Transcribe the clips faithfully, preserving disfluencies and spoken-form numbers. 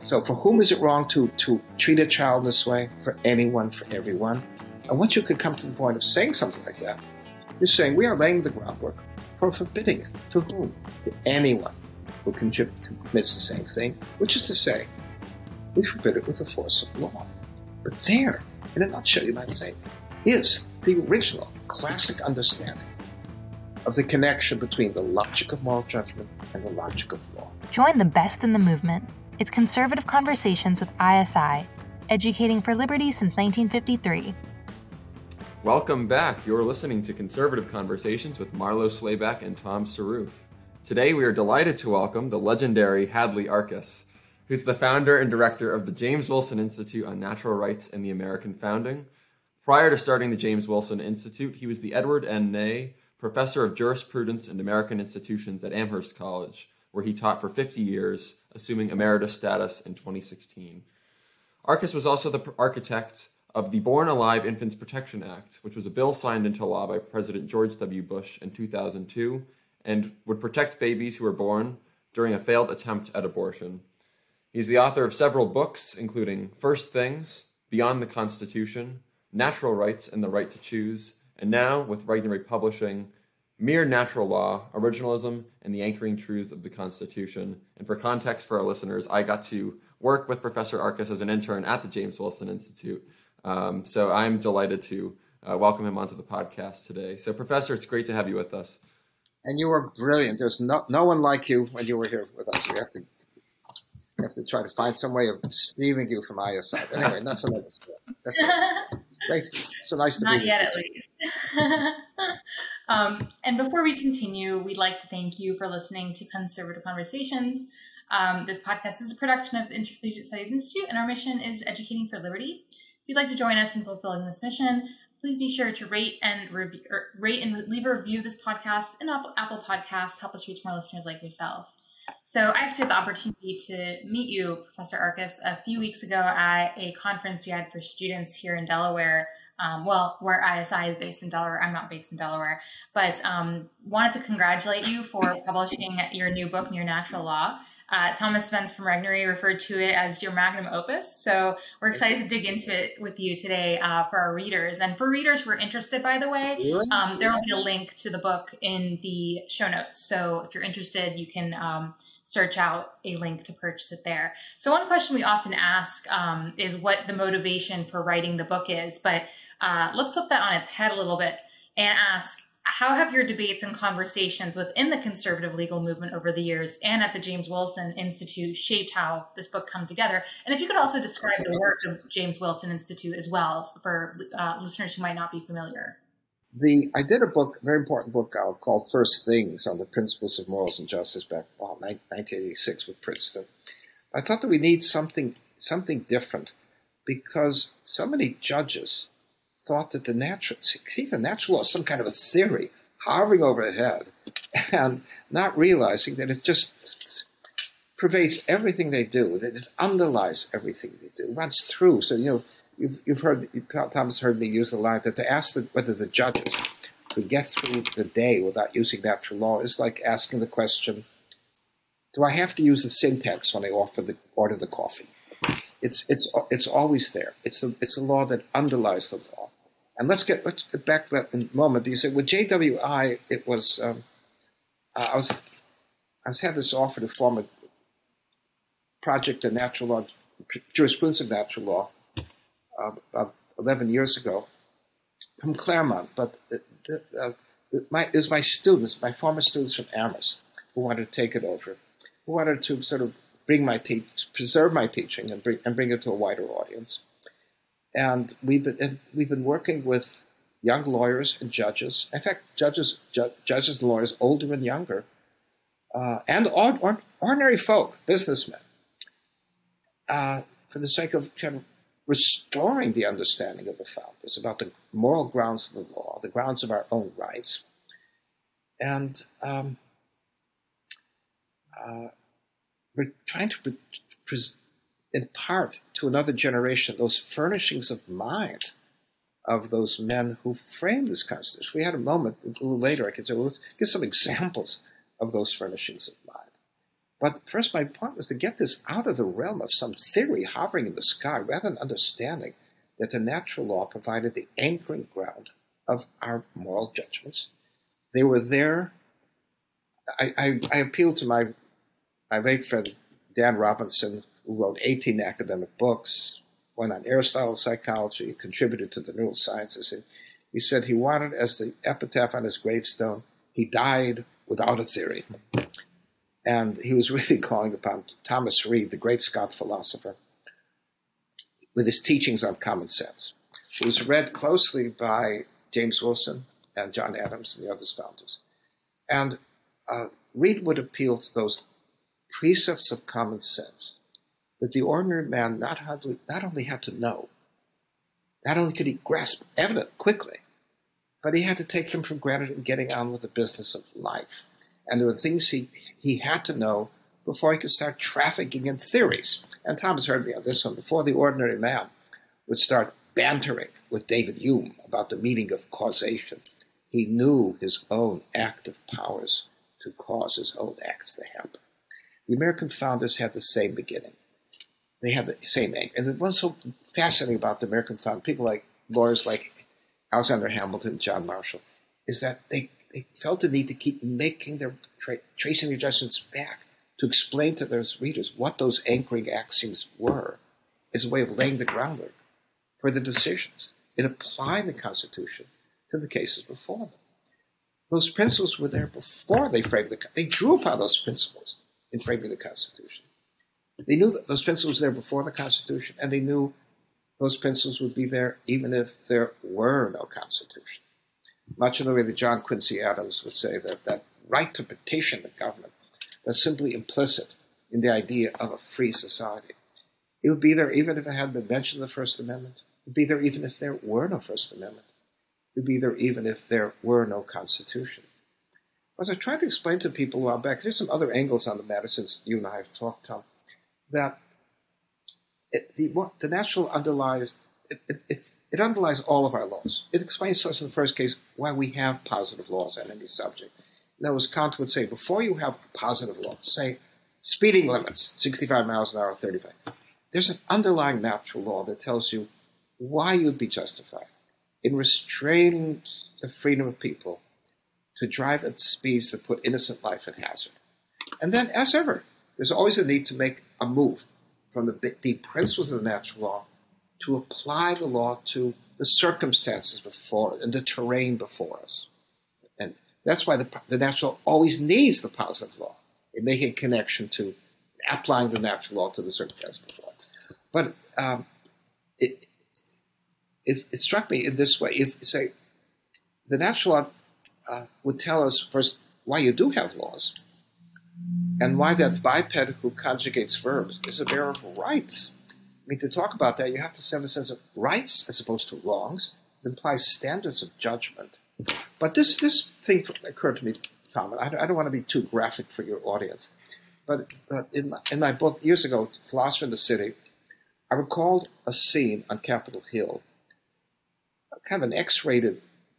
So for whom is it wrong to, to treat a child this way? For anyone, for everyone. And once you could come to the point of saying something like that, you're saying we are laying the groundwork for forbidding it. To whom? To anyone who commits the same thing, which is to say, we forbid it with the force of law. But there, in a nutshell, you might say, is the original classic understanding of the connection between the logic of moral judgment and the logic of law. Join the best in the movement. It's Conservative Conversations with I S I, educating for liberty since nineteen fifty-three. Welcome back. You're listening to Conservative Conversations with Marlo Slayback and Tom Saruf. Today we are delighted to welcome the legendary Hadley Arkes, who's the founder and director of the James Wilson Institute on Natural Rights and the American Founding. Prior to starting the James Wilson Institute, he was the Edward N. Ney Professor of Jurisprudence and American Institutions at Amherst College, where he taught for fifty years, assuming emeritus status in twenty sixteen. Arkes was also the architect of the Born Alive Infants Protection Act, which was a bill signed into law by President George W. Bush in two thousand two and would protect babies who were born during a failed attempt at abortion. He's the author of several books, including First Things, Beyond the Constitution, Natural Rights and the Right to Choose, and now, with Regnery Publishing, Mere Natural Law, Originalism, and the Anchoring Truths of the Constitution. And for context for our listeners, I got to work with Professor Arkes as an intern at the James Wilson Institute. Um, so I'm delighted to uh, welcome him onto the podcast today. So Professor, it's great to have you with us. And you were brilliant. There's no no one like you when you were here with us. You have to you have to try to find some way of stealing you from I S I. But anyway, that's another story. That's nice. Great. So nice to Not be yet, with at least. um, and before we continue, we'd like to thank you for listening to Conservative Conversations. Um, this podcast is a production of the Intercollegiate Studies Institute, and our mission is educating for liberty. If you'd like to join us in fulfilling this mission, please be sure to rate and review, or rate and leave a review of this podcast in Apple, Apple Podcasts. Help us reach more listeners like yourself. So I actually had the opportunity to meet you, Professor Arkes, a few weeks ago at a conference we had for students here in Delaware. Um, well, where I S I is based in Delaware. I'm not based in Delaware, but um, wanted to congratulate you for publishing your new book, Mere Natural Law. Uh, Thomas Spence from Regnery referred to it as your magnum opus. So we're excited to dig into it with you today uh, for our readers. And for readers who are interested, by the way, um, there will be a link to the book in the show notes. So if you're interested, you can um, search out a link to purchase it there. So one question we often ask um, is what the motivation for writing the book is. But uh, let's flip that on its head a little bit and ask, how have your debates and conversations within the conservative legal movement over the years and at the James Wilson Institute shaped how this book come together? And if you could also describe the work of James Wilson Institute as well for uh, listeners who might not be familiar. The I did a book, a very important book out called First Things on the Principles of Morals and Justice back well, nineteen eighty-six with Princeton. I thought that we need something something different because so many judges thought that the natural, see, the natural law is some kind of a theory hovering overhead and not realizing that it just pervades everything they do, that it underlies everything they do, runs through. So, you know, you've, you've heard, Thomas heard me use the line that to ask the, whether the judges could get through the day without using natural law is like asking the question, do I have to use the syntax when I offer the, order the coffee? It's it's it's always there. It's the, it's the law that underlies the law. And let's get let's get back to that in a moment. Because with J W I, it was um, uh, I was I was had this offer to form a project in natural law, jurisprudence of natural law, uh, about eleven years ago from Claremont. But uh, uh, my it was my students, my former students from Amherst, who wanted to take it over, who wanted to sort of bring my teach, preserve my teaching, and bring and bring it to a wider audience. And we've been and we've been working with young lawyers and judges. In fact, judges, ju- judges and lawyers, older and younger, uh, and or, or, ordinary folk, businessmen, uh, for the sake of kind of restoring the understanding of the founders about the moral grounds of the law, the grounds of our own rights, and um, uh, we're trying to pre- pre- impart to another generation those furnishings of mind of those men who framed this Constitution. We had a moment, a little later, I could say, well, let's give some examples of those furnishings of mind. But first, my point was to get this out of the realm of some theory hovering in the sky, rather than understanding that the natural law provided the anchoring ground of our moral judgments. They were there. I, I, I appeal to my, my late friend Dan Robinson, who wrote eighteen academic books, one on Aristotle's psychology, contributed to the neurosciences. And he said he wanted, as the epitaph on his gravestone, he died without a theory. And he was really calling upon Thomas Reid, the great Scot philosopher, with his teachings on common sense. It was read closely by James Wilson and John Adams and the other founders. And uh, Reid would appeal to those precepts of common sense that the ordinary man not, hardly, not only had to know, not only could he grasp evident quickly, but he had to take them for granted in getting on with the business of life. And there were things he, he had to know before he could start trafficking in theories. And Tom's heard me on this one. Before the ordinary man would start bantering with David Hume about the meaning of causation, he knew his own active powers to cause his own acts to happen. The American founders had the same beginning. They had the same aim. And it was so fascinating about the American founders, people like lawyers like Alexander Hamilton, John Marshall, is that they, they felt the need to keep making their, tra- tracing their judgments back to explain to their readers what those anchoring axioms were as a way of laying the groundwork for the decisions in applying the Constitution to the cases before them. Those principles were there before they framed the They drew upon those principles in framing the Constitution. They knew that those principles were there before the Constitution, and they knew those principles would be there even if there were no Constitution. Much in the way that John Quincy Adams would say that that right to petition the government was simply implicit in the idea of a free society. It would be there even if it hadn't been mentioned in the First Amendment. It would be there even if there were no First Amendment. It would be there even if there were no Constitution. As I tried to explain to people a while back, there's some other angles on the matter since you and I have talked, Tom, that it, the, the natural underlies, it, it, it, it underlies all of our laws. It explains to us in the first case why we have positive laws on any subject. In other words, Kant would say, before you have a positive law, say speeding limits, sixty-five miles an hour, thirty-five, there's an underlying natural law that tells you why you'd be justified in restraining the freedom of people to drive at speeds that put innocent life in hazard. And then, as ever, there's always a need to make a move from the, the principles of the natural law to apply the law to the circumstances before and the terrain before us. And that's why the, the natural always needs the positive law in making a connection to applying the natural law to the circumstances before it. But um, it, it, it struck me in this way. If, say, the natural law uh, would tell us, first, why you do have laws, and why that biped who conjugates verbs is a bearer of rights. I mean, to talk about that, you have to have a sense of rights as opposed to wrongs. It implies standards of judgment. But this this thing occurred to me, Tom, and I, I don't want to be too graphic for your audience, but uh, in, my, in my book years ago, Philosopher in the City, I recalled a scene on Capitol Hill, kind of an X-rated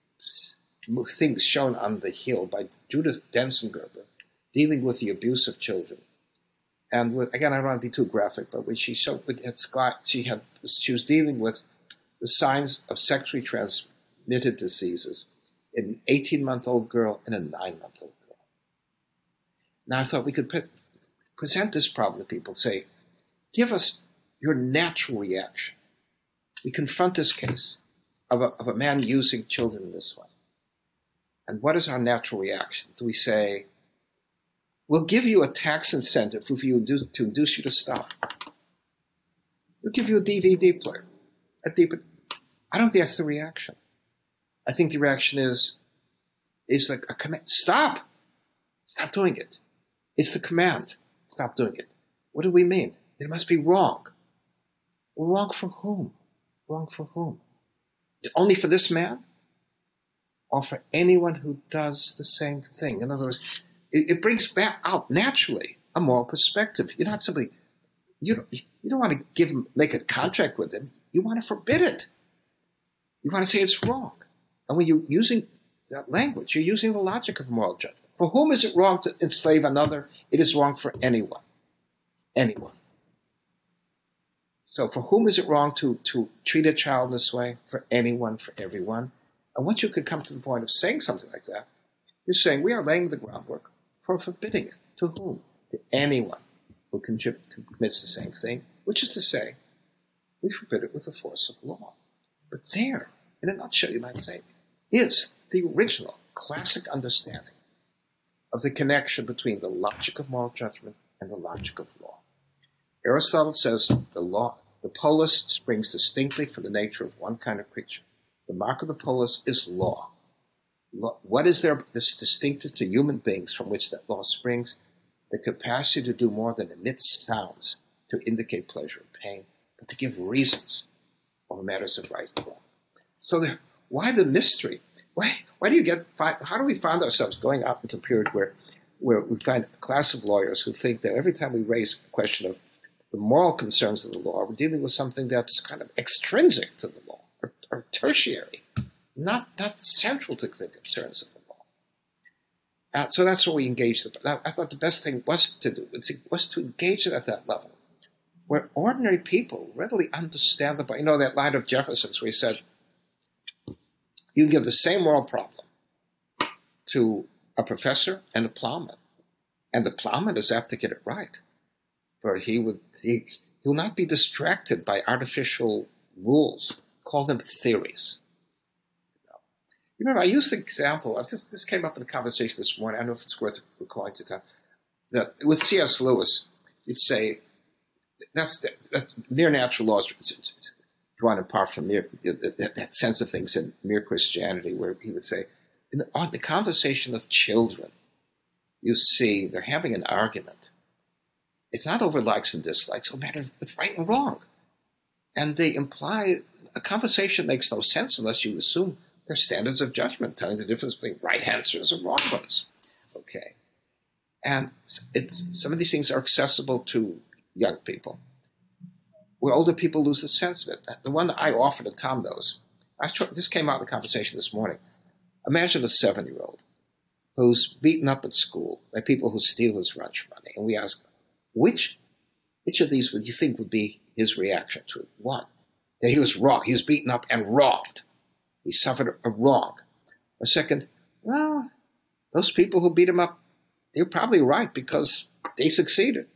thing shown on the Hill by Judith Denzengerber, dealing with the abuse of children. And with, again, I don't want to be too graphic, but when she showed, she had, she was dealing with the signs of sexually transmitted diseases in an eighteen-month-old girl and a nine-month-old girl. Now I thought we could pre- present this problem to people, say, give us your natural reaction. We confront this case of a, of a man using children in this way. And what is our natural reaction? Do we say, we'll give you a tax incentive for you to, to induce you to stop. We'll give you a D V D player. A D V D. I don't think that's the reaction. I think the reaction is, is like a command. Stop! Stop doing it. It's the command. Stop doing it. What do we mean? It must be wrong. Wrong for whom? Wrong for whom? Only for this man? Or for anyone who does the same thing? In other words, it, it brings back out naturally a moral perspective. You're not simply, you don't, you don't want to give him, make a contract with him. You want to forbid it. You want to say it's wrong. And when you're using that language, you're using the logic of moral judgment. For whom is it wrong to enslave another? It is wrong for anyone. Anyone. So for whom is it wrong to, to treat a child this way? For anyone, for everyone. And once you could come to the point of saying something like that, you're saying we are laying the groundwork for forbidding it. To whom? To anyone who commits the same thing, which is to say, we forbid it with the force of law. But there, in a nutshell, you might say, is the original classic understanding of the connection between the logic of moral judgment and the logic of law. Aristotle says the law, the polis springs distinctly from the nature of one kind of creature. The mark of the polis is law. law. What is there that's distinctive to human beings from which that law springs? The capacity to do more than emit sounds to indicate pleasure and pain, but to give reasons over matters of right and wrong. So there, why the mystery? Why, why do you get, how do we find ourselves going out into a period where, where we find a class of lawyers who think that every time we raise a question of the moral concerns of the law, we're dealing with something that's kind of extrinsic to the law, or, or tertiary, not, not central to the concerns of the law. Uh, so that's what we engaged. I, I thought the best thing was to do was to engage it at that level, where ordinary people readily understand the, you know, that line of Jefferson's where he said, you can give the same moral problem to a professor and a plowman, and the plowman is apt to get it right. For he would he he will not be distracted by artificial rules. Call them theories. You remember, I used the example. Of this, this came up in a conversation this morning. I don't know if it's worth recalling to time. That with C S. Lewis, you'd say that's, that's mere natural laws. It's, it's drawn in part from mere, that, that sense of things in Mere Christianity, where he would say, in the, on the conversation of children, you see they're having an argument. It's not over likes and dislikes, it's a matter of right and wrong. And they imply a conversation makes no sense unless you assume their standards of judgment, telling the difference between right answers and wrong ones. Okay. And it's, some of these things are accessible to young people, where older people lose the sense of it. The one that I offered, and Tom knows, I tried, this came out in the conversation this morning. Imagine a seven-year-old who's beaten up at school by people who steal his lunch money. And we ask, which, which of these would you think would be his reaction to it? One, that he was wrong. He was beaten up and wronged. He suffered a wrong. Or second, well, those people who beat him up, they're probably right because they succeeded.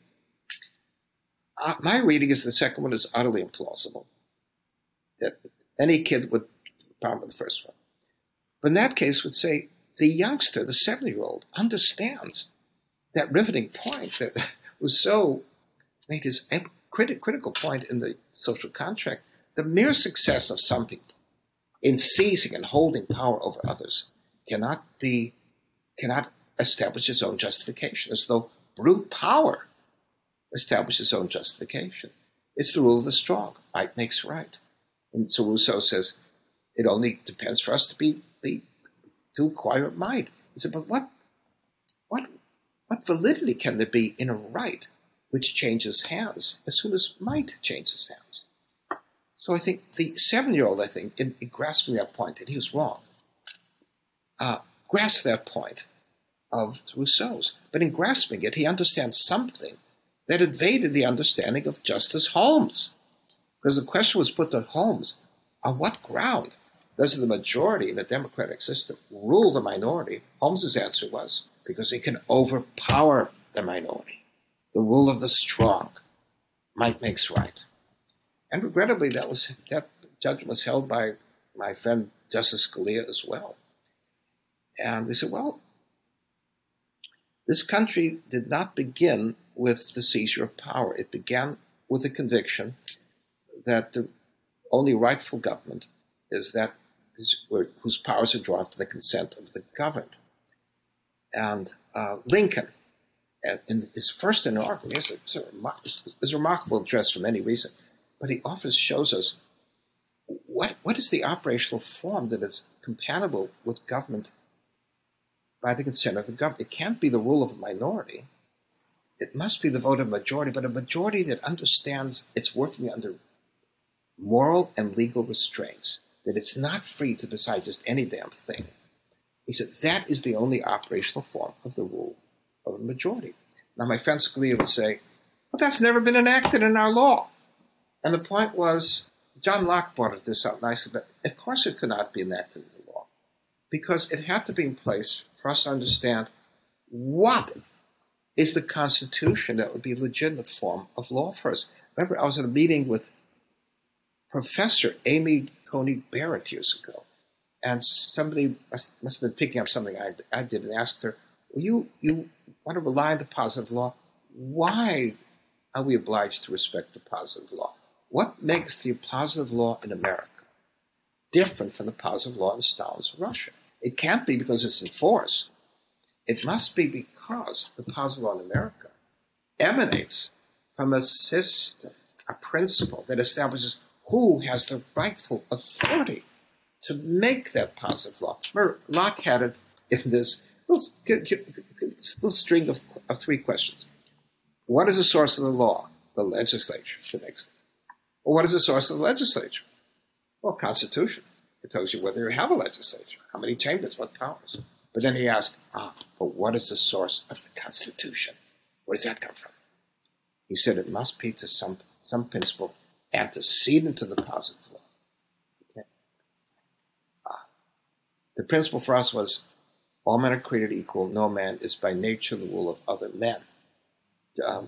Uh, my reading is the second one is utterly implausible. That any kid would problem with the first one. But in that case would say the youngster, the seven-year-old, understands that riveting point that was so, made his crit- critical point in the social contract. The mere success of some people in seizing and holding power over others cannot be, cannot establish its own justification, as though brute power establishes its own justification. It's the rule of the strong. Might makes right. And so Rousseau says, it only depends for us to be, be to acquire might. He said, but what, what, what validity can there be in a right which changes hands as soon as might changes hands? So I think the seven-year-old, I think, in, in grasping that point, that he was wrong, uh, grasped that point of Rousseau's. But in grasping it, he understands something that invaded the understanding of Justice Holmes. Because the question was put to Holmes, on what ground does the majority in a democratic system rule the minority? Holmes's answer was, because it can overpower the minority. The rule of the strong. Might makes right. And regrettably, that was that judgment was held by my friend Justice Scalia as well. And we said, well, this country did not begin with the seizure of power. It began with the conviction that the only rightful government is that is, whose powers are drawn to the consent of the governed. And uh, Lincoln, in his first inaugural, it's a, it's a, it's a remarkable address for many reasons, but he often shows us what what is the operational form that is compatible with government by the consent of the government. It can't be the rule of a minority. It must be the vote of a majority, but a majority that understands it's working under moral and legal restraints, that it's not free to decide just any damn thing. He said, that is the only operational form of the rule of the majority. Now, my friend Scalia would say, well, that's never been enacted in our law. And the point was, John Locke brought this up nicely, but of course it could not be enacted in the law, because it had to be in place for us to understand what is the Constitution that would be a legitimate form of law for us. Remember, I was at a meeting with Professor Amy Coney Barrett years ago, and somebody must, must have been picking up something I, I did and asked her, well, you, you want to rely on the positive law? Why are we obliged to respect the positive law? What makes the positive law in America different from the positive law in Stalin's Russia? It can't be because it's enforced. It must be because the positive law in America emanates from a system, a principle that establishes who has the rightful authority to make that positive law. Remember, Locke had it in this little, little string of, of three questions. What is the source of the law? The legislature. The next. Well, what is the source of the legislature? Well, Constitution. It tells you whether you have a legislature, how many chambers, what powers. But then he asked, ah, but what is the source of the Constitution? Where does that come from? He said it must be to some, some principle antecedent to the positive law. Okay. Ah. The principle for us was, all men are created equal, no man is by nature the rule of other men. Um,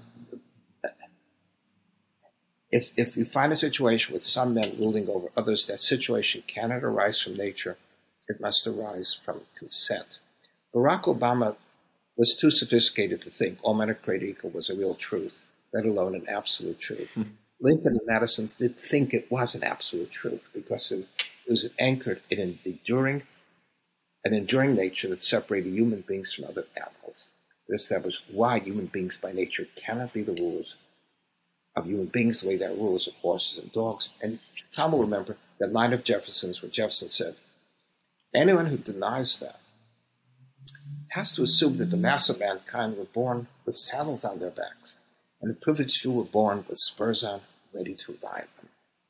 If if you find a situation with some men ruling over others, that situation cannot arise from nature. It must arise from consent. Barack Obama was too sophisticated to think all men are created equal was a real truth, let alone an absolute truth. Hmm. Lincoln and Madison did think it was an absolute truth because it was, it was anchored in an enduring, an enduring nature that separated human beings from other animals. It established why human beings by nature cannot be the rulers of human beings the way they're rulers of horses and dogs. And Tom will remember that line of Jefferson's where Jefferson said, anyone who denies that has to assume that the mass of mankind were born with saddles on their backs, and the privileged few were born with spurs on, ready to ride them.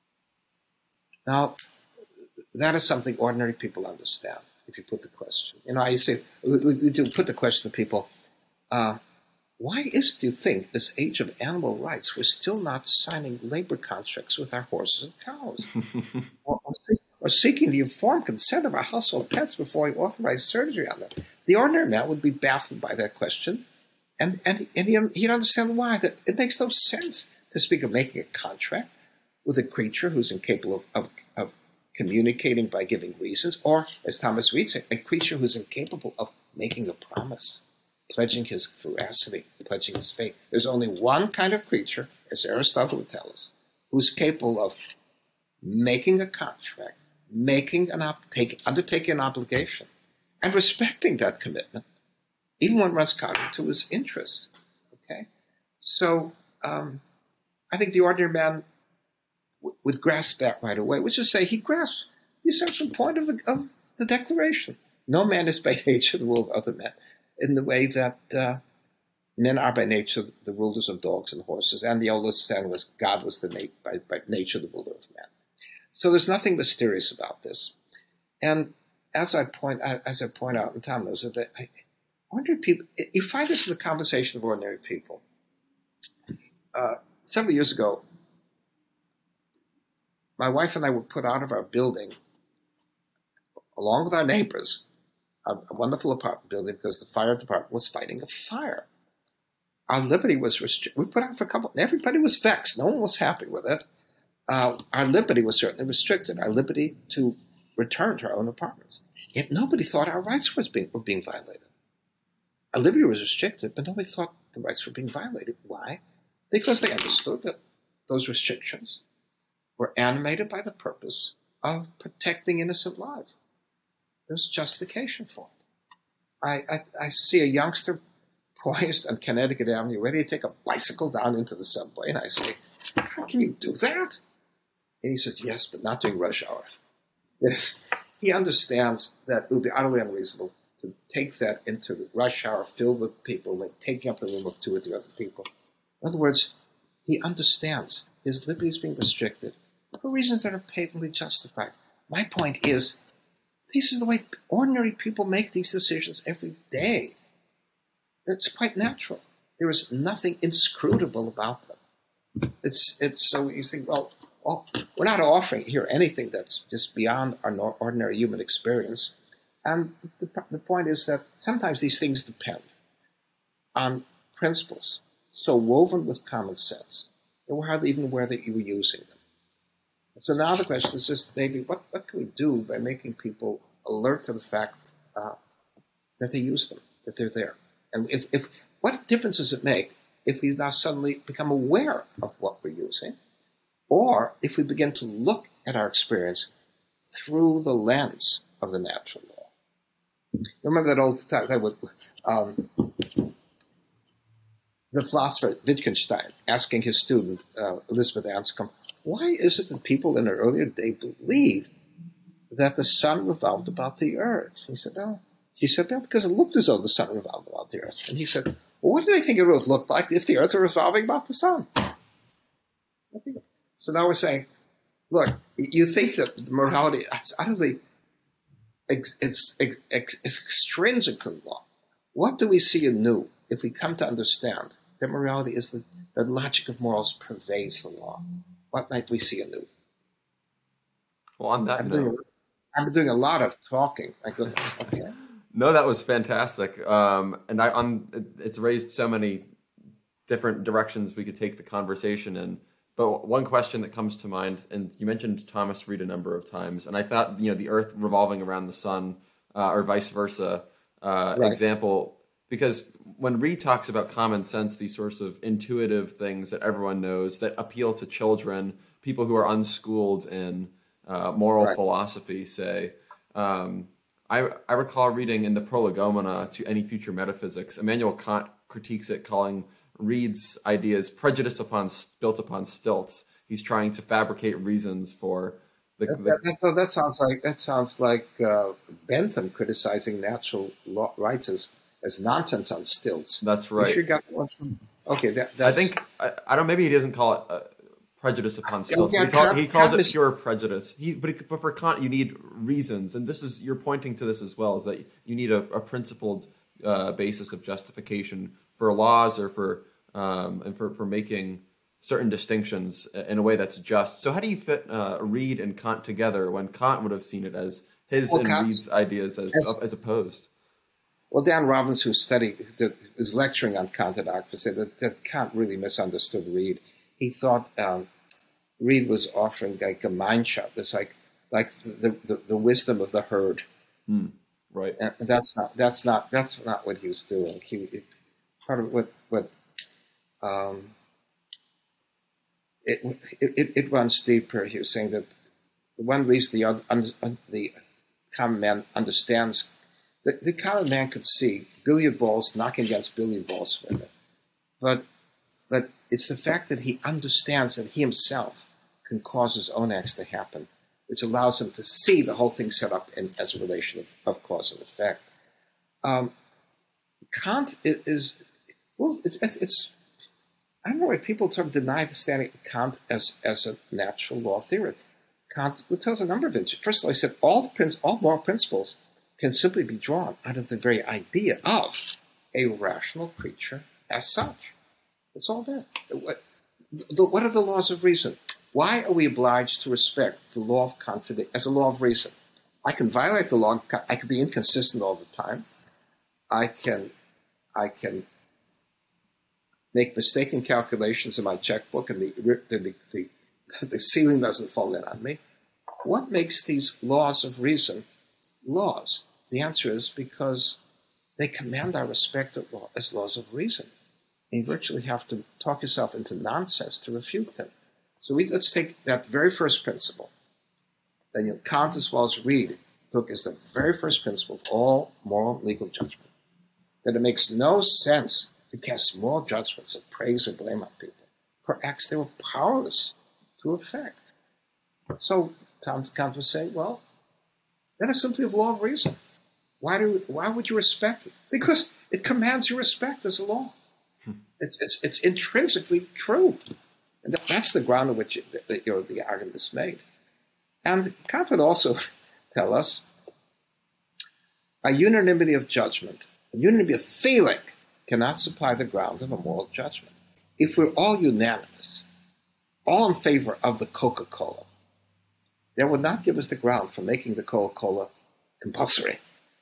Now, that is something ordinary people understand, if you put the question. You know, I say, we, we do put the question to people, uh, why is it, do you think, this age of animal rights, we're still not signing labor contracts with our horses and cows? or, or, or seeking the informed consent of our household pets before we authorize surgery on them? The ordinary man would be baffled by that question, and, and, and he'd, he'd understand why. That it makes no sense to speak of making a contract with a creature who's incapable of, of, of communicating by giving reasons, or, as Thomas Reid said, a creature who's incapable of making a promise, pledging his veracity, pledging his faith. There's only one kind of creature, as Aristotle would tell us, who's capable of making a contract, making an op- take, undertaking an obligation, and respecting that commitment, even when it runs counter to his interests. Okay, so um, I think the ordinary man w- would grasp that right away, which is to say, he grasps the essential point of the, of the Declaration: no man is by nature the rule of other men, in the way that uh, men are by nature the rulers of dogs and horses, and the oldest saying was God was the na- by, by nature the ruler of men. So there's nothing mysterious about this. And as I point as I point out, and Tom knows that I wonder if people, you find this in the conversation of ordinary people. Uh, several years ago, my wife and I were put out of our building, along with our neighbors, a wonderful apartment building, because the fire department was fighting a fire. Our liberty was restricted. We put out for a couple. Everybody was vexed. No one was happy with it. Uh, our liberty was certainly restricted. Our liberty to return to our own apartments. Yet nobody thought our rights was being, were being violated. Our liberty was restricted, but nobody thought the rights were being violated. Why? Because they understood that those restrictions were animated by the purpose of protecting innocent lives. There's justification for it. I, I, I see a youngster poised on Connecticut Avenue, ready to take a bicycle down into the subway, and I say, "How can you do that?" And he says, "Yes, but not during rush hour." It is, he understands that it would be utterly unreasonable to take that into the rush hour filled with people, like taking up the room of two or three other people. In other words, he understands his liberty is being restricted for reasons that are patently justified. My point is, this is the way ordinary people make these decisions every day. It's quite natural. There is nothing inscrutable about them. It's it's so you think, well, well, we're not offering here anything that's just beyond our ordinary human experience. And the, the point is that sometimes these things depend on principles so woven with common sense that we're hardly even aware that you were using them. So now the question is just maybe what, what can we do by making people alert to the fact uh, that they use them, that they're there? And if, if what difference does it make if we now suddenly become aware of what we're using, or if we begin to look at our experience through the lens of the natural law? You remember that old time with um, the philosopher Wittgenstein asking his student, uh, Elizabeth Anscombe, why is it that people in an earlier day believed that the sun revolved about the earth? He said, oh. She said, no, because it looked as though the sun revolved about the earth. And he said, well, what do they think it would have looked like if the earth were revolving about the sun? So now we're saying, look, you think that morality is utterly it's, it's, it's extrinsic to the law. What do we see anew if we come to understand that morality is the, the logic of morals pervades the law? What might we see anew? Well, on that I'm note, doing, I've been doing a lot of talking. My goodness. Okay. No, that was fantastic. Um, and I, on, it's raised so many different directions we could take the conversation in. But one question that comes to mind, and you mentioned Thomas Reid a number of times, and I thought, you know, the Earth revolving around the sun, uh, or vice versa, uh, right. example, because when Reid talks about common sense, these sorts of intuitive things that everyone knows that appeal to children, people who are unschooled in uh, moral right. philosophy, say, um, I, I recall reading in the Prolegomena to Any Future Metaphysics, Immanuel Kant critiques it, calling Reid's ideas prejudice upon built upon stilts. He's trying to fabricate reasons for the. That, the that, that sounds like that sounds like uh, Bentham criticizing natural law, rights as, as nonsense on stilts. That's right. You sure got one from, okay, that, that's, I think I, I don't. Maybe he doesn't call it uh, prejudice upon stilts. Yeah, he, call, Kant, he calls Kant it pure prejudice. He, but, he, but for Kant, you need reasons, and this is you're pointing to this as well. Is that you need a, a principled uh, basis of justification for laws or for um, and for, for making certain distinctions in a way that's just. So how do you fit uh, Reid and Kant together when Kant would have seen it as his well, and Kant, Reid's ideas as, as as opposed? Well, Dan Robbins, who studied, that was lecturing on Kant at Oxford, said that, that Kant really misunderstood Reid. He thought um, Reid was offering like a Gemeinschaft. It's like like the, the, the wisdom of the herd. Mm, right. And that's not that's not that's not what he was doing. He it, part of what what um, it, it it runs deeper. He was saying that one reason the un, the common man understands the, the common man could see billiard balls knocking against billiard balls, but but it's the fact that he understands that he himself can cause his own acts to happen, which allows him to see the whole thing set up in, as a relation of, of cause and effect. Um, Kant is, well, it's, it's, I don't know why people sort of deny the standing of Kant as, as a natural law theory. Kant would tell us a number of things. First of all, he said all, the prin- all moral principles can simply be drawn out of the very idea of a rational creature as such. It's all there. What, the, what are the laws of reason? Why are we obliged to respect the law of contradiction as a law of reason? I can violate the law. I can be inconsistent all the time. I can, I can make mistaken calculations in my checkbook, and the the, the the ceiling doesn't fall in on me. What makes these laws of reason laws? The answer is because they command our respect as laws of reason. And you virtually have to talk yourself into nonsense to refute them. So we, let's take that very first principle that you know, Kant as well as Reid took as the very first principle of all moral and legal judgment. That it makes no sense to cast moral judgments of praise or blame on people for acts they were powerless to effect. So Kant, Kant would say, well, that is simply a law of reason. Why do why would you respect it? Because it commands your respect as a law. It's, it's it's intrinsically true, and that, that's the ground on which it, the, you know, the argument is made. And Kant would also tell us A unanimity of judgment, a unanimity of feeling cannot supply the ground of a moral judgment. If we're all unanimous, all in favor of the Coca-Cola, that would not give us the ground for making the Coca-Cola compulsory.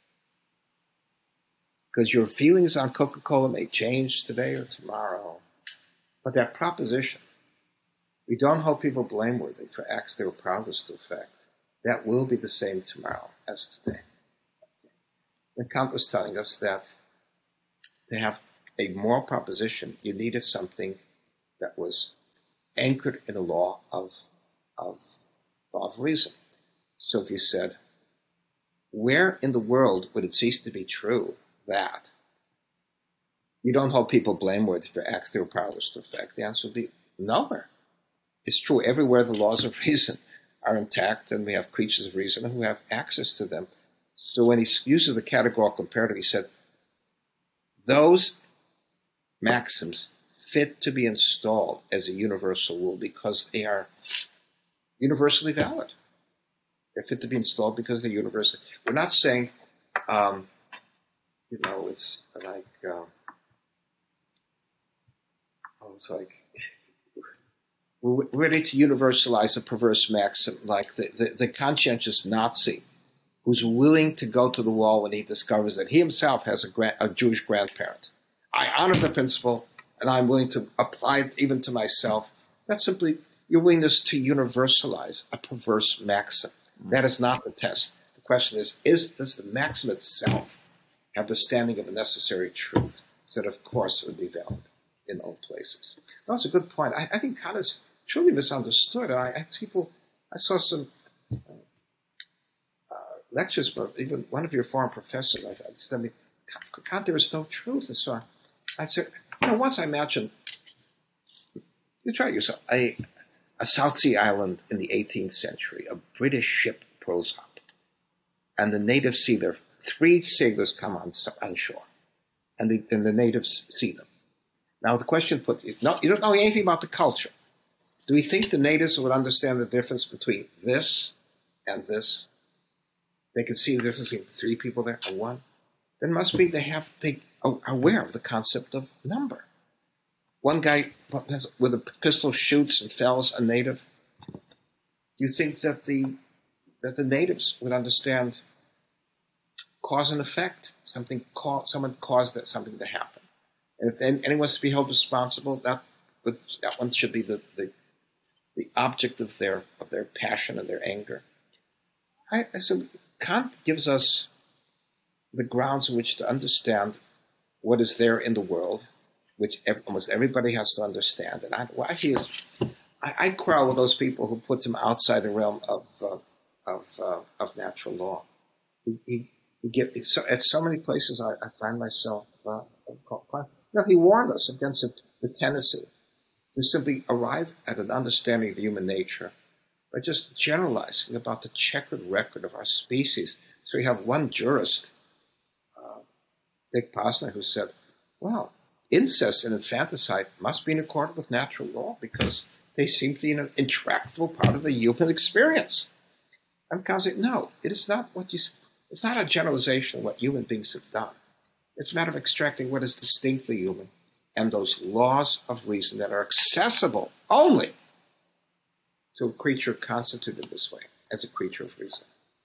Because your feelings on Coca-Cola may change today or tomorrow. But that proposition, we don't hold people blameworthy for acts they were powerless to effect, that will be the same tomorrow as today. And Kant was telling us that to have a moral proposition, you needed something that was anchored in a law of, of, law of reason. So if you said, where in the world would it cease to be true that you don't hold people blameworthy for acts they were powerless to effect? The answer would be nowhere. It's true everywhere the laws of reason are intact, and we have creatures of reason who have access to them. So when he uses the categorical imperative, he said, those maxims fit to be installed as a universal rule because they are universally valid. They're fit to be installed because they're universal. We're not saying, um, you know, it's like, uh, oh, it's like, we're ready to universalize a perverse maxim like the, the, the conscientious Nazi who's willing to go to the wall when he discovers that he himself has a, grand, a Jewish grandparent. I honor the principle, and I'm willing to apply it even to myself. That's simply your willingness to universalize a perverse maxim. That is not the test. The question is, is does the maxim itself have the standing of a necessary truth? So that, of course, it would be valid in all places. That's a good point. I, I think Kant is truly misunderstood. I, I people, I saw some uh, uh, lectures from even one of your foreign professors. I said, I mean, Kant, there is no truth, and so on. I said, you know, once I imagined, you try yourself, a, a South Sea island in the eighteenth century, a British ship pulls up, and the natives see their three sailors come on, on shore, and the, and the natives see them. Now the question put, no, you don't know anything about the culture. Do we think the natives would understand the difference between this and this? They could see the difference between three people there and one? Then it must be they have they are aware of the concept of number. One guy has, with a pistol shoots and fells a native. Do you think that the that the natives would understand cause and effect? Something caused, someone caused that something to happen. And if anyone wants to be held responsible, that that one should be the, the the object of their of their passion and their anger. I, I so Kant gives us the grounds in which to understand what is there in the world, which almost everybody has to understand. And I, why he is, I, I quarrel with those people who put him outside the realm of uh, of uh, of natural law. He, he, he get so, at so many places I, I find myself. Uh, no, he warned us against it, the tendency to simply arrive at an understanding of human nature by just generalizing about the checkered record of our species. So we have one jurist, uh, Dick Posner, who said, well, incest and infanticide must be in accord with natural law because they seem to be an intractable part of the human experience. And Kant said, no, it is not what you. It's not a generalization of what human beings have done. It's a matter of extracting what is distinctly human and those laws of reason that are accessible only to a creature constituted this way, as a creature of reason.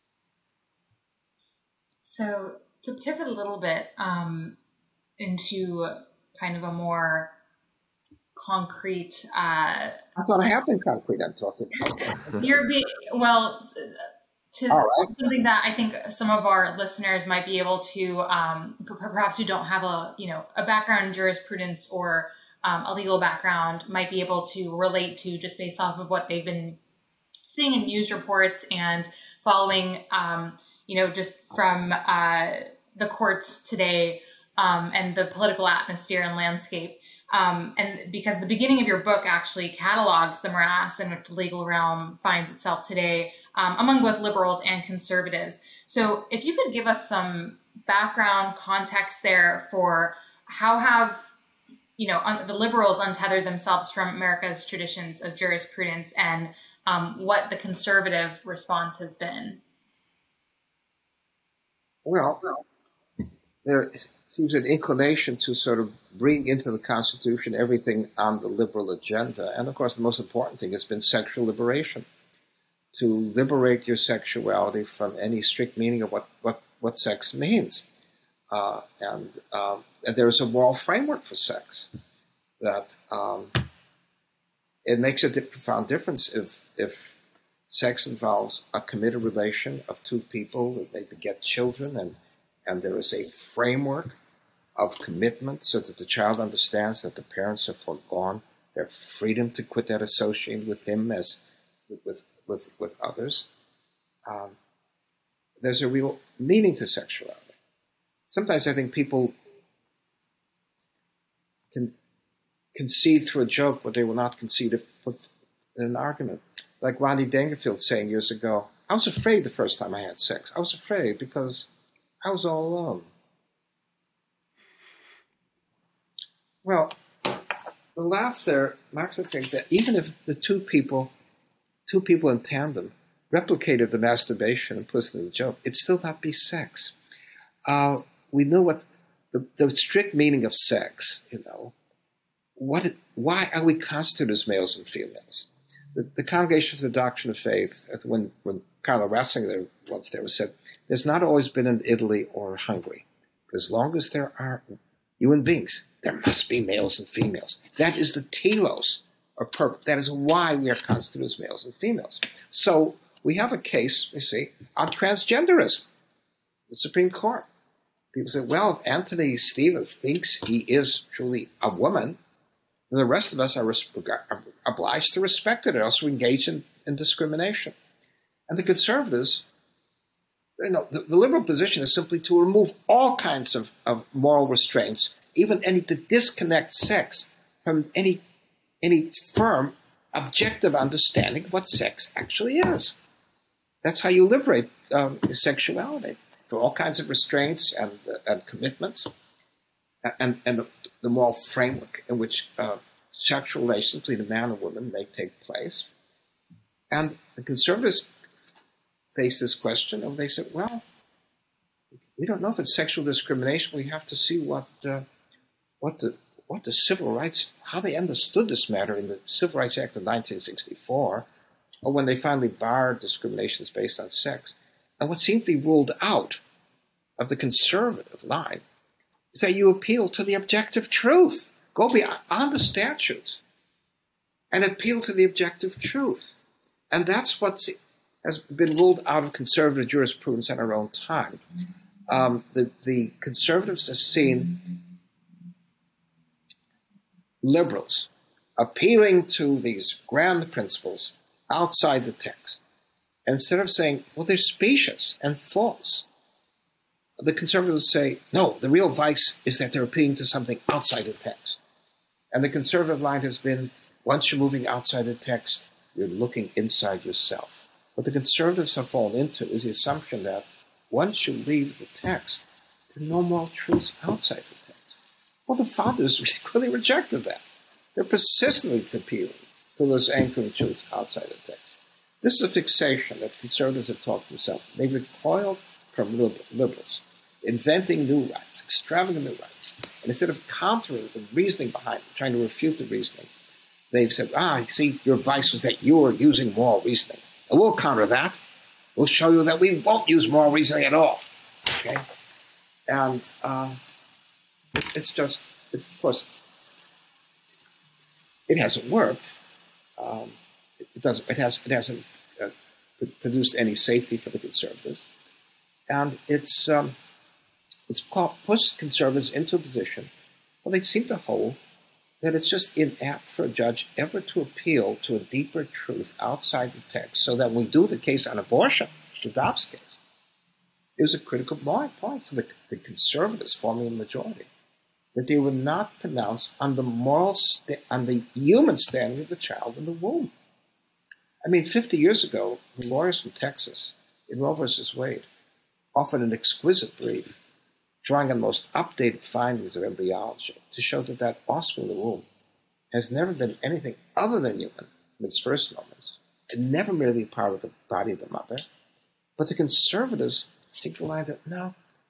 So to pivot a little bit um, into kind of a more concrete... Uh, I thought I have been concrete. I'm talking about. You're being, well... To right. something that I think some of our listeners might be able to, um, perhaps who don't have a, you know, a background in jurisprudence or um, a legal background might be able to relate to just based off of what they've been seeing in news reports and following, um, you know, just from uh, the courts today um, and the political atmosphere and landscape. Um, and because the beginning of your book actually catalogs the morass in which the legal realm finds itself today, um, among both liberals and conservatives. So if you could give us some background context there for how have, you know, un- the liberals untethered themselves from America's traditions of jurisprudence and um, what the conservative response has been. Well, there seems an inclination to sort of bring into the Constitution everything on the liberal agenda. And of course, the most important thing has been sexual liberation, to liberate your sexuality from any strict meaning of what, what, what sex means. Uh, and, um, and there's a moral framework for sex that um, it makes a profound difference if, if sex involves a committed relation of two people that they beget children, and, and there is a framework of commitment so that the child understands that the parents have foregone their freedom to quit that association with him as with with, with others. Um, there's a real meaning to sexuality. Sometimes I think people can concede through a joke what they will not concede in an argument. Like Rodney Dangerfield saying years ago, I was afraid the first time I had sex. I was afraid because I was all alone. Well, the laughter marks the fact that even if the two people, two people in tandem, replicated the masturbation implicit in the joke, it'd still not be sex. Uh, we know what the, the strict meaning of sex, you know, what, it, why are we constituted as males and females? The, the Congregation for the Doctrine of Faith, when, when Carlo Ratzinger once there was said, there's not always been in Italy or Hungary. But as long as there are human beings, there must be males and females. That is the telos, or purpose. That is why we are constituted as males and females. So we have a case, you see, on transgenderism. The Supreme Court. People say, well, if Anthony Stevens thinks he is truly a woman, then the rest of us are, res- are obliged to respect it, or else we engage in, in discrimination. And the conservatives, you know, the, the liberal position is simply to remove all kinds of, of moral restraints, even any to disconnect sex from any any firm, objective understanding of what sex actually is. That's how you liberate um, sexuality. For all kinds of restraints and, uh, and commitments, and, and the, the moral framework in which uh, sexual relations between a man and woman may take place. And the conservatives face this question, and they said, well, we don't know if it's sexual discrimination. We have to see what uh, what the what the civil rights, how they understood this matter in the Civil Rights Act of nineteen sixty-four, or when they finally barred discriminations based on sex. And what seemed to be ruled out of the conservative line is that you appeal to the objective truth. Go beyond the statutes and appeal to the objective truth. And that's what has been ruled out of conservative jurisprudence in our own time. Um, the, the conservatives have seen liberals appealing to these grand principles outside the text. Instead of saying, well, they're specious and false, the conservatives say, no, the real vice is that they're appealing to something outside the text. And the conservative line has been, once you're moving outside the text, you're looking inside yourself. What the conservatives have fallen into is the assumption that once you leave the text, there are no moral truths outside the text. Well, the founders really rejected that. They're persistently appealing to those anchoring truths outside the text. This is a fixation that conservatives have taught themselves. They've recoiled from liberals, inventing new rights, extravagant new rights. And instead of countering the reasoning behind it, trying to refute the reasoning, they've said, ah, you see, your vice was that you were using moral reasoning. And we'll counter that. We'll show you that we won't use moral reasoning at all. Okay? And uh, it, it's just, it, of course, it hasn't worked. Um, it doesn't. It has. It hasn't uh, produced any safety for the conservatives, and it's um, it's pushed conservatives into a position where they seem to hold that it's just inapt for a judge ever to appeal to a deeper truth outside the text. So that when we do the case on abortion, the Dobbs case, it was a critical point for the, the conservatives forming a majority that they would not pronounce on the moral sta- on the human standing of the child in the womb. I mean, fifty years ago, the lawyers from Texas, in Roe versus Wade, offered an exquisite brief drawing on the most updated findings of embryology to show that that offspring in the womb has never been anything other than human in its first moments, and never merely part of the body of the mother. But the conservatives take the line that, no,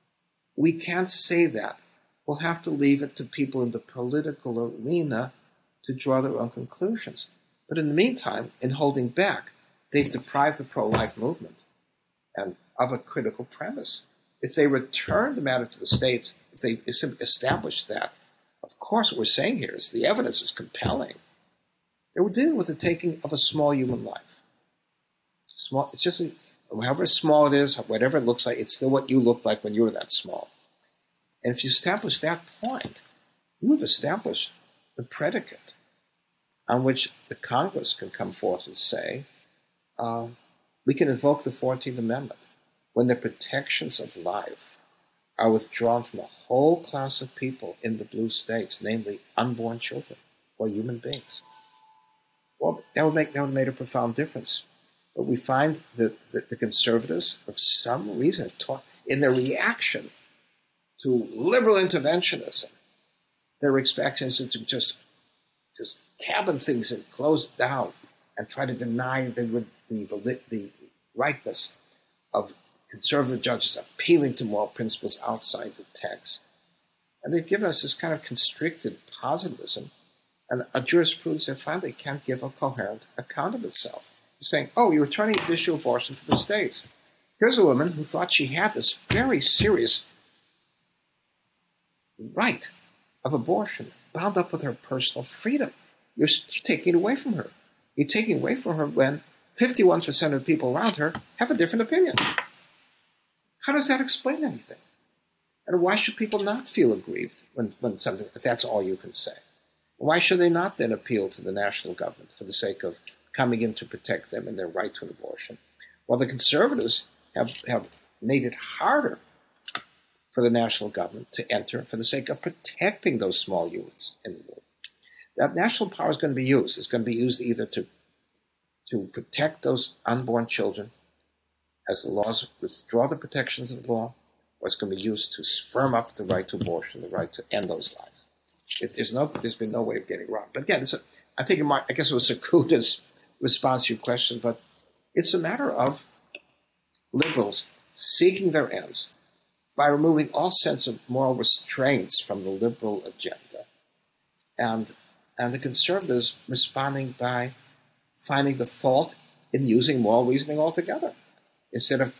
We can't say that. We'll have to leave it to people in the political arena to draw their own conclusions. But in the meantime, in holding back, they've deprived the pro-life movement and of a critical premise. If they return the matter to the states, if they establish that, of course what we're saying here is the evidence is compelling. They were dealing with the taking of a small human life. Small, it's just, however small it is, whatever it looks like, it's still what you looked like when you were that small. And if you establish that point, you've established the predicate on which the Congress can come forth and say, uh, we can invoke the fourteenth Amendment when the protections of life are withdrawn from a whole class of people in the blue states, namely unborn children or human beings. Well, that would make that would have made a profound difference. But we find that, that the conservatives, for some reason, have taught in their reaction to liberal interventionism, their expectations to just just cabin things and close down and try to deny the, the, the rightness of conservative judges appealing to moral principles outside the text. And they've given us this kind of constricted positivism and a jurisprudence that finally can't give a coherent account of itself. You're saying, oh, you're returning the issue of abortion to the states. Here's a woman who thought she had this very serious right of abortion bound up with her personal freedom. You're, you're taking it away from her. You're taking away from her when fifty-one percent of the people around her have a different opinion. How does that explain anything? And why should people not feel aggrieved when, when something, if that's all you can say? Why should they not then appeal to the national government for the sake of coming in to protect them in their right to an abortion? Well, the conservatives have, have made it harder for the national government to enter for the sake of protecting those small units in the world. That national power is going to be used. It's going to be used either to, to protect those unborn children as the laws withdraw the protections of the law, or it's going to be used to firm up the right to abortion, the right to end those lives. It, there's, no, there's been no way of getting around. But again, it's a, I think it might, I guess it was Sakuda's response to your question, but it's a matter of liberals seeking their ends by removing all sense of moral restraints from the liberal agenda, and and the conservatives responding by finding the fault in using moral reasoning altogether, instead of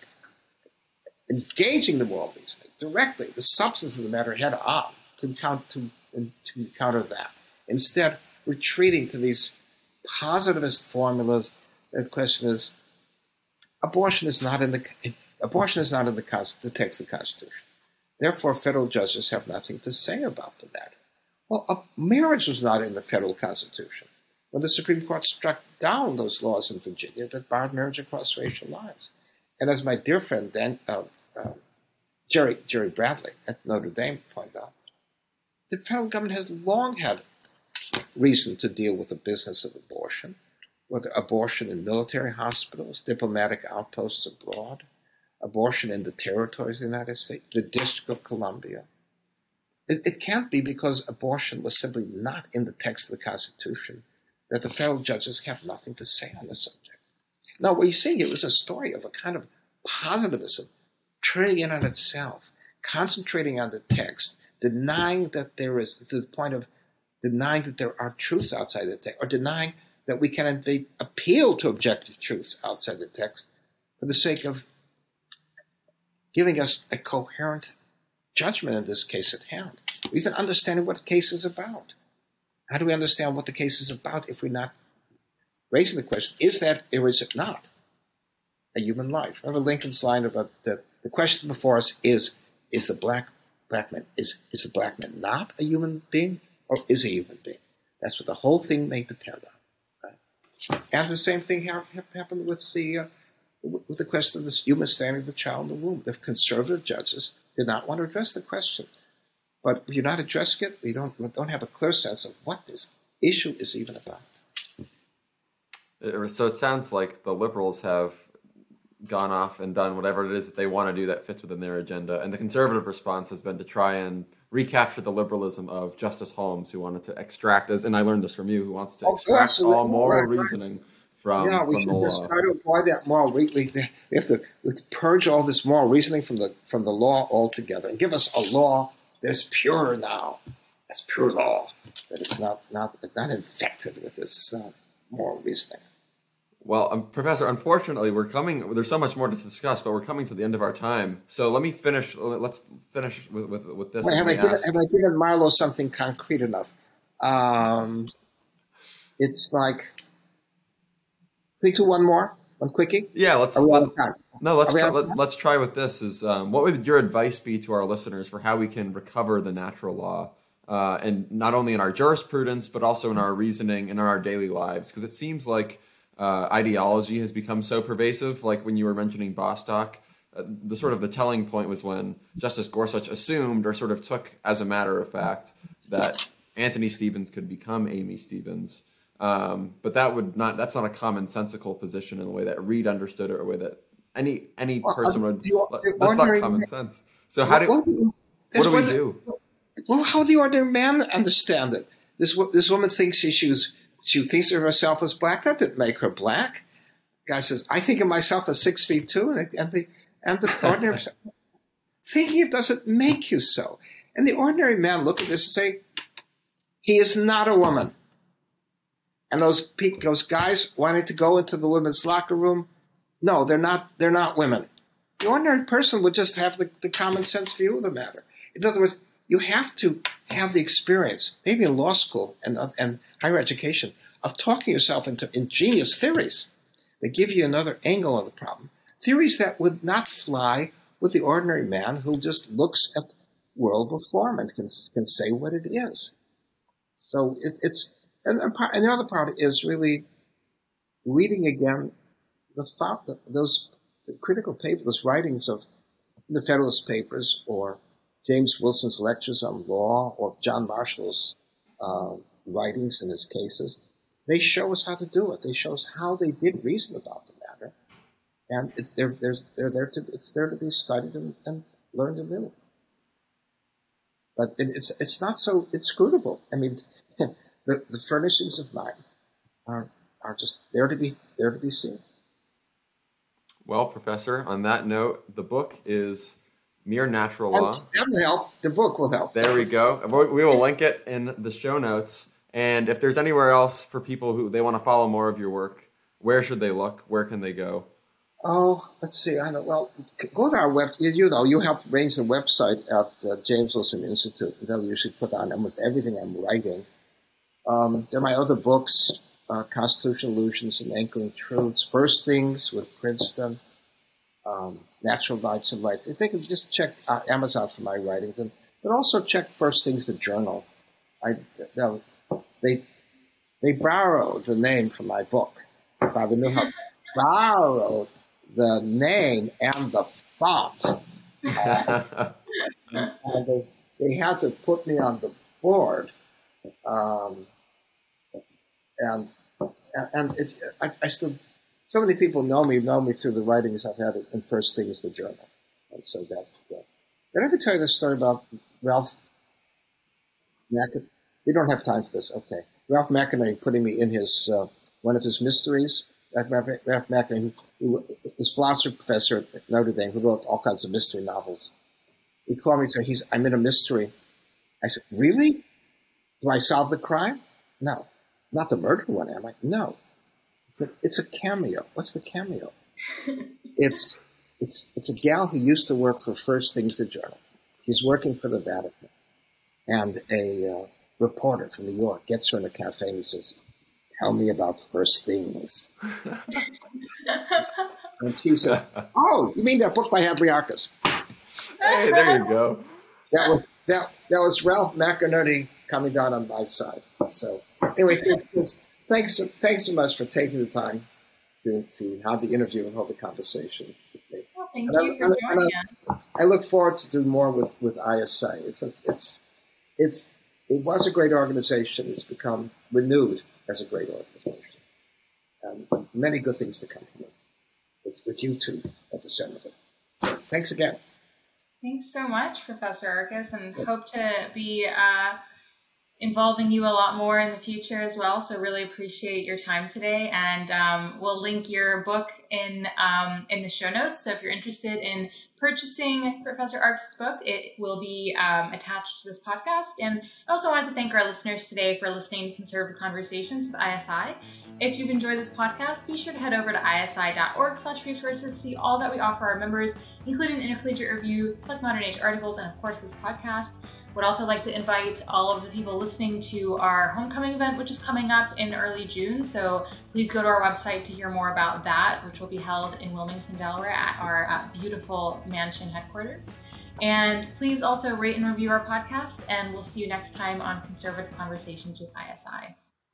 engaging the moral reasoning directly, the substance of the matter head on to count to to counter that. Instead, retreating to these positivist formulas. The question is, abortion is not in the abortion is not in the, the text of the Constitution. Therefore, federal judges have nothing to say about the matter. Well, a marriage was not in the federal Constitution when the Supreme Court struck down those laws in Virginia that barred marriage across racial lines. And as my dear friend Dan, uh, uh, Jerry Jerry Bradley at Notre Dame pointed out, the federal government has long had reason to deal with the business of abortion, whether abortion in military hospitals, diplomatic outposts abroad, abortion in the territories of the United States, the District of Columbia. It, it can't be because abortion was simply not in the text of the Constitution that the federal judges have nothing to say on the subject. Now, what you see here is a story of a kind of positivism, turning in on itself, concentrating on the text, denying that there is, to the point of denying that there are truths outside the text, or denying that we can indeed appeal to objective truths outside the text for the sake of giving us a coherent judgment in this case at hand. Even understanding what the case is about. How do we understand what the case is about if we're not raising the question, is that or is it not a human life? Remember Lincoln's line about the, the question before us is, is the black black man, is, is the black man not a human being or is he a human being? That's what the whole thing may depend on. Right? And the same thing ha- happened with the uh, with the question of the human standing of the child in the womb. The conservative judges did not want to address the question. But if you're not addressing it, we don't, we don't have a clear sense of what this issue is even about. So it sounds like the liberals have gone off and done whatever it is that they want to do that fits within their agenda. And the conservative response has been to try and recapture the liberalism of Justice Holmes, who wanted to extract, as, and I learned this from you, who wants to oh, extract all moral right, reasoning right. from, yeah, we from should the just law. try to avoid that moral. We, we, we, have to, we have to purge all this moral reasoning from the from the law altogether, and give us a law that's pure now. That's pure law. That it's not not not infected with this uh, moral reasoning. Well, um, Professor, unfortunately, we're coming. There's so much more to discuss, but we're coming to the end of our time. So let me finish. Let's finish with with, with this. Wait, have, I given, have I given Marlowe something concrete enough? Um, it's like. Can we do one more? One quickie? Yeah, let's. Are we let, out of time? No, let's Are we try, out of let, time? let's try with this. Is um, what would your advice be to our listeners for how we can recover the natural law, uh, and not only in our jurisprudence but also in our reasoning and in our daily lives? Because it seems like uh, ideology has become so pervasive. Like when you were mentioning Bostock, uh, the sort of the telling point was when Justice Gorsuch assumed or sort of took as a matter of fact that Anthony Stevens could become Amy Stevens. Um, but that would not, that's not a commonsensical position in the way that Reed understood it or the way that any, any Well, person uh, would, the- the that's not ordinary common man- sense. So how do, What- what that's do we what- do? Well, how do the ordinary man understand it? This wo- this woman thinks she, she was she thinks of herself as black. That didn't make her black. Guy says, "I think of myself as six feet two," and, and the and the ordinary person, thinking it doesn't make you so. And the ordinary man look at this and say, "He is not a woman." And those pe- those guys wanting to go into the women's locker room, no, they're not. They're not women. The ordinary person would just have the, the common sense view of the matter. In other words, you have to have the experience, maybe in law school and and higher education, of talking yourself into ingenious theories that give you another angle on the problem. Theories that would not fly with the ordinary man who just looks at the world before him and can can say what it is. So it, it's and, and the other part is really reading again the, the those the critical papers, those writings of the Federalist Papers or James Wilson's lectures on law or John Marshall's uh, writings in his cases. They show us how to do it. They show us how they did reason about the matter, and it's they're, there's, they're there to it's there to be studied and, and learned anew. But it, it's it's not so inscrutable. I mean, the, the furnishings of mind are are just there to be there to be seen. Well, Professor, on that note, the book is Mere Natural Law. And that'll help. The book will help. There we go. We will link it in the show notes. And if there's anywhere else for people who they want to follow more of your work, where should they look? Where can they go? Oh, let's see. I know. Well, go to our web. You know, you helped arrange the website at the James Wilson Institute. They'll usually put on almost everything I'm writing. Um, there are my other books, uh, Constitutional Illusions and Anchoring Truths, First Things with Princeton, um, Natural Rights and Rights. They can just check uh, Amazon for my writings, and but also check First Things, the journal. I they they, they borrowed the name from my book. Father Newhouse borrowed the name and the font. Uh, and, and they, they had to put me on the board. Um, and and if, I, I still, so many people know me, know me through the writings I've had in First Things, the journal. And so that, uh, did I ever tell you the story about Ralph McInerney? We don't have time for this. Okay. Ralph McInerney putting me in his, uh, one of his mysteries. Ralph McInerney, who is philosophy professor at Notre Dame, who wrote all kinds of mystery novels. He called me and said, He's, I'm in a mystery. I said, really? Do I solve the crime? No. Not the murder one, am I? No. He said, it's a cameo. What's the cameo? it's it's it's a gal who used to work for First Things, the journal. She's working for the Vatican. And a uh, reporter from New York gets her in a cafe and he says, tell me about First Things. And she said, oh, you mean that book by Hadley Arcus? Hey, there you go. That was that that was Ralph McInerney coming down on my side. So anyway, thanks thanks, thanks so much for taking the time to, to have the interview and hold the conversation with me. Well, thank and you I, for and joining I, us. I look forward to doing more with, with I S A. It's it's it's it was a great organization. It's become renewed as a great organization, and many good things to come from it. With, with you two at the center of it. So thanks again. Thanks so much, Professor Arcus, and hope to be uh, involving you a lot more in the future as well. So really appreciate your time today. And um, we'll link your book in um, in the show notes. So if you're interested in purchasing Professor Arkes' book, it will be um, attached to this podcast. And I also wanted to thank our listeners today for listening to Conservative Conversations with I S I. If you've enjoyed this podcast, be sure to head over to isi.org slash resources, see all that we offer our members, including Intercollegiate Review, Select Modern Age articles, and of course this podcast. Would also like to invite all of the people listening to our homecoming event, which is coming up in early June. So please go to our website to hear more about that, which will be held in Wilmington, Delaware at our uh, beautiful mansion headquarters. And please also rate and review our podcast, and we'll see you next time on Conservative Conversations with I S I.